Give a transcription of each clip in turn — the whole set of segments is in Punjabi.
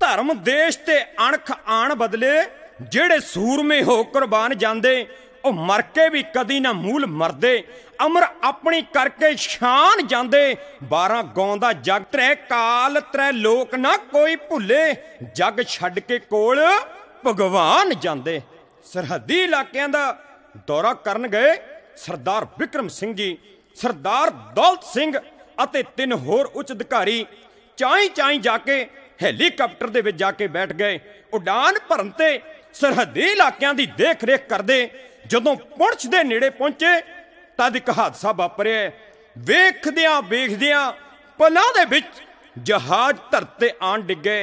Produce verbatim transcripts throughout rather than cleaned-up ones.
धर्म देश ते अणख आण बदले जेड़े सूरमे हो कुर्बान जांदे ओ मर के भी कदी ना मूल मरदे अमर अपनी करके शान जांदे बारह गौंदा जग त्रै काल त्रै लोक ना कोई भुले जग छड्ड के कोल भगवान जांदे। सरहदी इलाकिਆਂ ਦਾ दौरा करन गए सरदार विक्रम सिंह जी, सरदार दौलत सिंह ਅਤੇ ਤਿੰਨ ਹੋਰ ਉੱਚ ਅਧਿਕਾਰੀ ਚਾਈ ਚਾਈ ਜਾ ਕੇ ਹੈਲੀਕਾਪਟਰ ਦੇ ਵਿੱਚ ਜਾ ਕੇ ਬੈਠ ਗਏ। ਉਡਾਨ ਭਰਨ ਤੇ ਸਰਹੱਦੀ ਇਲਾਕਿਆਂ ਦੀ ਦੇਖ ਰੇਖ ਕਰਦੇ ਜਦੋਂ ਪੁੰਛ ਦੇ ਨੇੜੇ ਪਹੁੰਚੇ ਤਦ ਇੱਕ ਹਾਦਸਾ ਵਾਪਰਿਆ। ਵੇਖਦਿਆਂ ਵੇਖਦਿਆਂ ਪਲਾਂ ਦੇ ਵਿੱਚ ਜਹਾਜ਼ ਧਰਤੇ ਆਣ ਡਿੱਗੇ।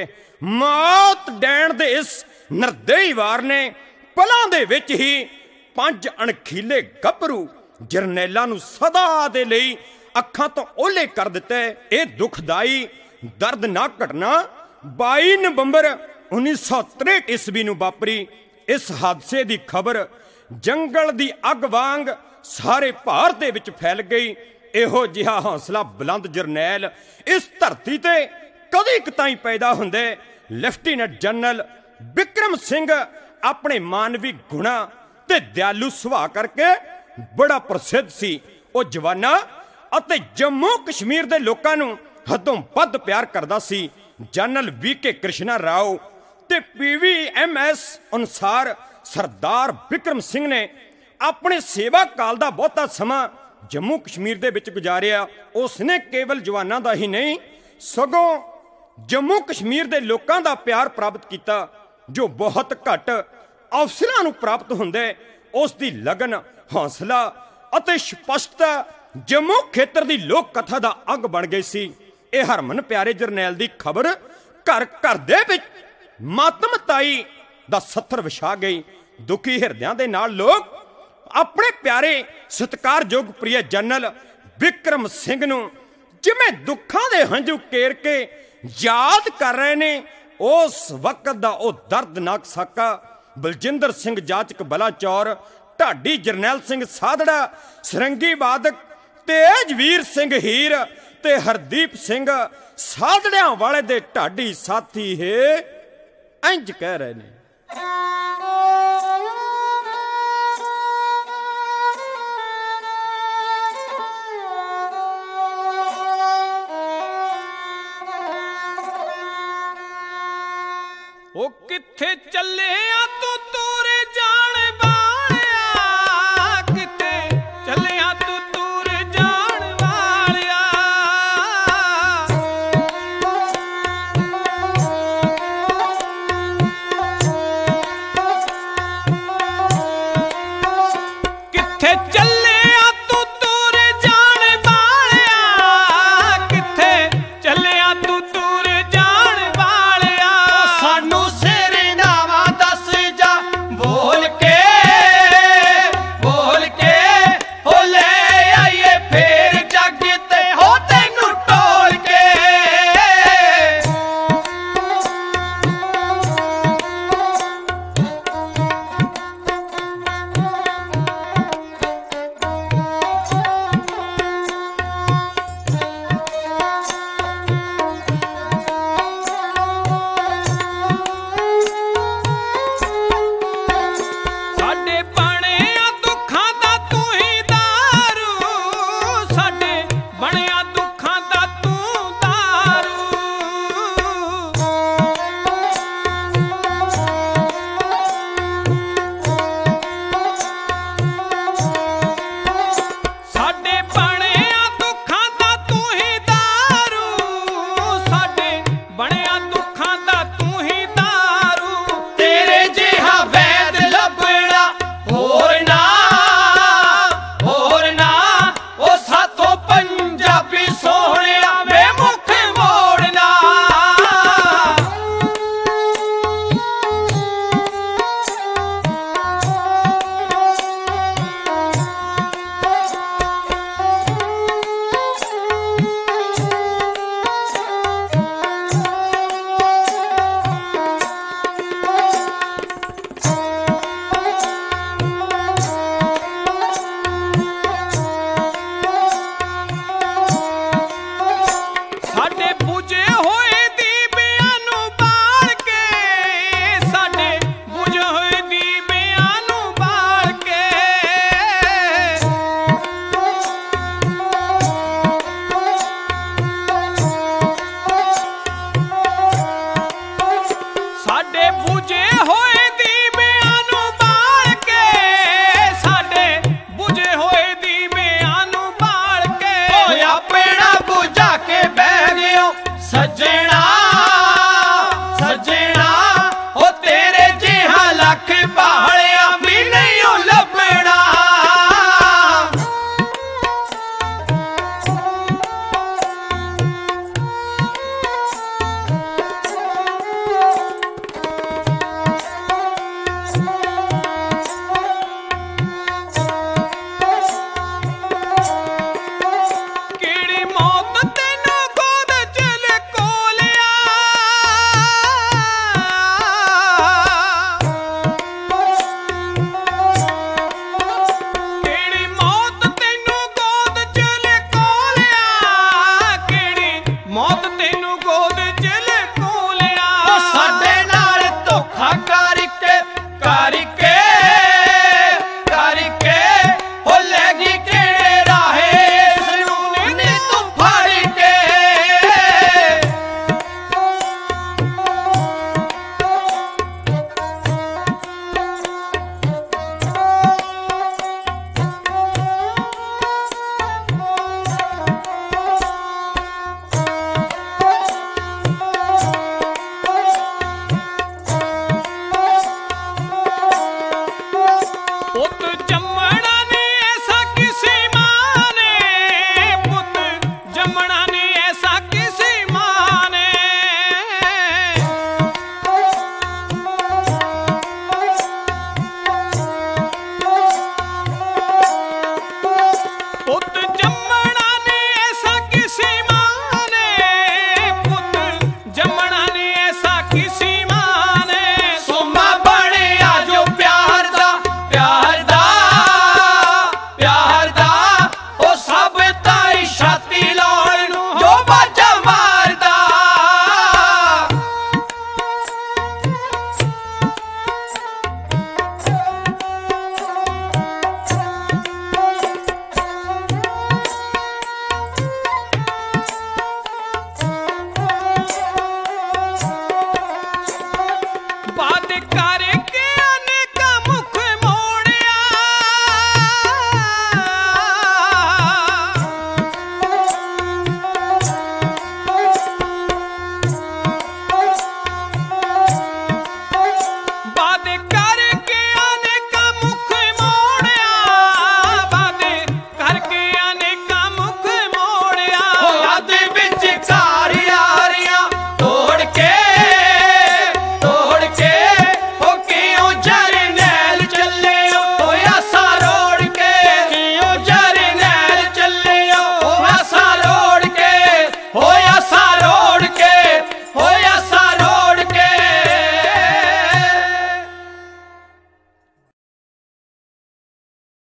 ਮੌਤ ਡੈਣ ਦੇ ਇਸ ਨਿਰਦਈ ਵਾਰ ਨੇ ਪਲਾਂ ਦੇ ਵਿੱਚ ਹੀ ਪੰਜ ਅਣਖੀਲੇ ਗੱਭਰੂ ਜਰਨੈਲਾਂ ਨੂੰ ਸਦਾ ਦੇ ਲਈ ਅੱਖਾਂ ਤੋਂ ਓਹਲੇ ਕਰ ਦਿੱਤੇ। ਇਹ ਦੁਖਦਾਈ ਦਰਦਨਾਕ ਘਟਨਾ ਬਾਈ ਨਵੰਬਰ ਉੱਨੀ ਸੌ ਤਰੇਹਠ ਈਸਵੀ ਨੂੰ ਵਾਪਰੀ। ਇਸ ਹਾਦਸੇ ਦੀ ਖਬਰ ਜੰਗਲ ਦੀ ਅੱਗ ਵਾਂਗ ਸਾਰੇ ਭਾਰਤ ਦੇ ਵਿੱਚ ਫੈਲ ਗਈ। ਇਹੋ ਜਿਹਾ ਹੌਸਲਾ ਬੁਲੰਦ ਜਰਨੈਲ ਇਸ ਧਰਤੀ ਤੇ ਕਦੇ ਕਤਾਈ ਪੈਦਾ ਹੁੰਦੇ। ਲੈਫਟੀਨੈਂਟ ਜਨਰਲ ਵਿਕਰਮ ਸਿੰਘ ਆਪਣੇ ਮਾਨਵੀ ਗੁਣਾ ਤੇ ਦਿਆਲੂ ਸੁਭਾਅ ਕਰਕੇ ਬੜਾ ਪ੍ਰਸਿੱਧ ਸੀ। ਉਹ ਜਵਾਨਾਂ ਅਤੇ ਜੰਮੂ ਕਸ਼ਮੀਰ ਦੇ ਲੋਕਾਂ ਨੂੰ ਹੱਦੋਂ ਵੱਧ ਪਿਆਰ ਕਰਦਾ ਸੀ। General V K Krishna Rao ਤੇ ਪੀ ਵੀ ਐਮ ਐਸ ਅਨੁਸਾਰ ਸਰਦਾਰ ਵਿਕਰਮ ਸਿੰਘ ਨੇ ਆਪਣੇ ਸੇਵਾ ਕਾਲ ਦਾ ਬਹੁਤਾ ਸਮਾਂ ਜੰਮੂ ਕਸ਼ਮੀਰ ਦੇ ਵਿੱਚ ਗੁਜ਼ਾਰਿਆ। ਉਸ ਨੇ ਕੇਵਲ ਜਵਾਨਾਂ ਦਾ ਹੀ ਨਹੀਂ ਸਗੋਂ ਜੰਮੂ ਕਸ਼ਮੀਰ ਦੇ ਲੋਕਾਂ ਦਾ ਪਿਆਰ ਪ੍ਰਾਪਤ ਕੀਤਾ ਜੋ ਬਹੁਤ ਘੱਟ ਅਫਸਰਾਂ ਨੂੰ ਪ੍ਰਾਪਤ ਹੁੰਦੇ। ਉਸ ਦੀ ਲਗਨ, ਹੌਸਲਾ ਅਤੇ ਸਪਸ਼ਟਤਾ ਜੰਮੂ ਖੇਤਰ ਦੀ ਲੋਕ ਕਥਾ ਦਾ ਅੰਗ ਬਣ ਗਈ ਸੀ। ਇਹ ਹਰਮਨ ਪਿਆਰੇ ਜਰਨੈਲ ਦੀ ਖਬਰ ਘਰ ਘਰ ਦੇ ਵਿੱਚ ਮਾਤਮਤਾਈ ਦਾ ਸੱਥਰ ਵਿਛਾ ਗਈ। ਦੁਖੀ ਹਿਰਦਿਆਂ ਦੇ ਨਾਲ ਲੋਕ ਆਪਣੇ ਪਿਆਰੇ ਸਤਿਕਾਰਯੋਗ ਪ੍ਰਿਯ ਜਨਰਲ ਵਿਕਰਮ ਸਿੰਘ ਨੂੰ ਜਿਵੇਂ ਦੁੱਖਾਂ ਦੇ ਹੰਝੂ ਕੇਰ ਕੇ ਯਾਦ ਕਰ ਰਹੇ ਨੇ। ਉਸ ਵਕਤ ਦਾ ਉਹ ਦਰਦਨਾਕ ਸਾਕਾ ਬਲਜਿੰਦਰ ਸਿੰਘ ਜਾਚਕ ਬਲਾਚੌਰ, ਢਾਡੀ ਜਰਨੈਲ ਸਿੰਘ ਸਾਧੜਾ, ਸਰੰਗੀ ਵਾਦਕ ਤੇਜਵੀਰ ਸਿੰਘ ਹੀਰ ਤੇ ਹਰਦੀਪ ਸਿੰਘ ਸਾਧੜਿਆਂ ਵਾਲੇ ਦੇ ਢਾਡੀ ਸਾਥੀ ਹੈ ਇੰਜ ਕਹਿ ਰਹੇ ਨੇ। ਉਹ ਕਿੱਥੇ ਚੱਲਿਆ ਤੂੰ ਤੂਰੇ ਜਾਣ ਵਾਲਿਆ, ਕਿੱਥੇ ਚੱਲਿਆ ਤੂੰ ਤੂਰੇ ਜਾਣ ਵਾਲਿਆ। ਕਿੱਥੇ ਚੱਲਿਆ ਤੂੰ ਤੂਰੇ ਜਾਣ ਵਾਲਿਆ, ਕਿੱਥੇ ਚੱਲਿਆ ਤੂੰ ਤੂਰੇ ਜਾਣ ਵਾਲਿਆ। ਸਾਨੂੰ ਸਿਰ ਨਾਵਾ ਦੱਸ ਜਾ ਸੱਜਣਾ